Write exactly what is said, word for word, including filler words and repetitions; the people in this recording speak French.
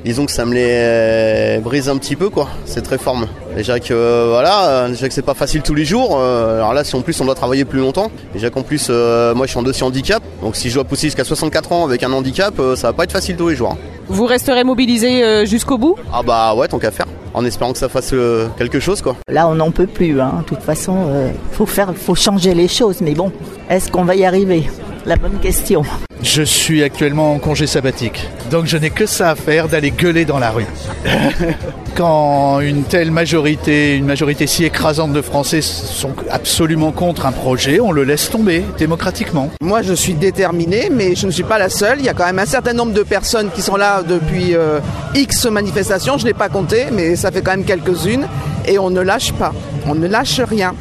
Disons que ça me les brise un petit peu, quoi, cette réforme. Déjà que, euh, voilà, déjà que c'est pas facile tous les jours. Euh, alors là, si en plus on doit travailler plus longtemps. Déjà qu'en plus, euh, moi je suis en dossier handicap. Donc si je dois pousser jusqu'à soixante-quatre ans avec un handicap, euh, ça va pas être facile tous les jours. Vous resterez mobilisé euh, jusqu'au bout ? Ah bah ouais, tant qu'à faire. En espérant que ça fasse euh, quelque chose, quoi. Là, on n'en peut plus, hein. De toute façon, euh, faut faire, faut changer les choses. Mais bon, est-ce qu'on va y arriver ? La bonne question. Je suis actuellement en congé sabbatique, donc je n'ai que ça à faire, d'aller gueuler dans la rue. Quand une telle majorité, une majorité si écrasante de Français sont absolument contre un projet, on le laisse tomber démocratiquement. Moi, je suis déterminé, mais je ne suis pas la seule. Il y a quand même un certain nombre de personnes qui sont là depuis euh, X manifestations. Je ne l'ai pas compté, mais ça fait quand même quelques-unes. Et on ne lâche pas. On ne lâche rien.